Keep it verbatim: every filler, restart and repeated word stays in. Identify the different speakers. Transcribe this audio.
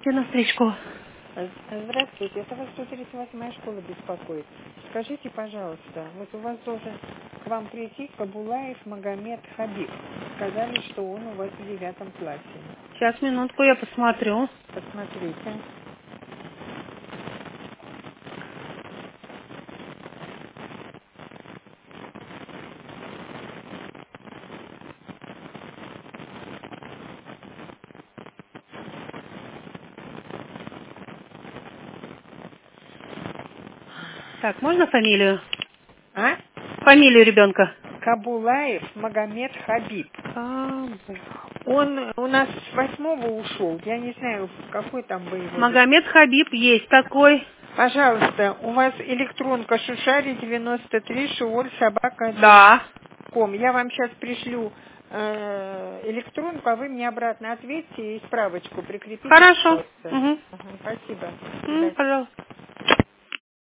Speaker 1: На стричку.
Speaker 2: Здравствуйте, это вас сто тридцать восьмая школа беспокоит. Скажите, пожалуйста, вот у вас должен к вам прийти Кабулаев Магомед Хабиб. Сказали, что он у вас в девятом классе.
Speaker 1: Сейчас, минутку, я посмотрю.
Speaker 2: Посмотрите.
Speaker 1: Так, можно фамилию?
Speaker 2: А?
Speaker 1: Фамилию ребенка.
Speaker 2: Кабулаев Магомед Хабиб.
Speaker 1: А,
Speaker 2: Он у нас с восьмого ушел. Я не знаю, в какой там боевой.
Speaker 1: Магомед Хабиб есть такой.
Speaker 2: Пожалуйста, у вас электронка Шушари девяносто три Шиоль собака.
Speaker 1: Да.
Speaker 2: Ком. Я вам сейчас пришлю э, электронку, а вы мне обратно ответьте и справочку прикрепите.
Speaker 1: Хорошо. Угу.
Speaker 2: Угу, спасибо.
Speaker 1: М, пожалуйста.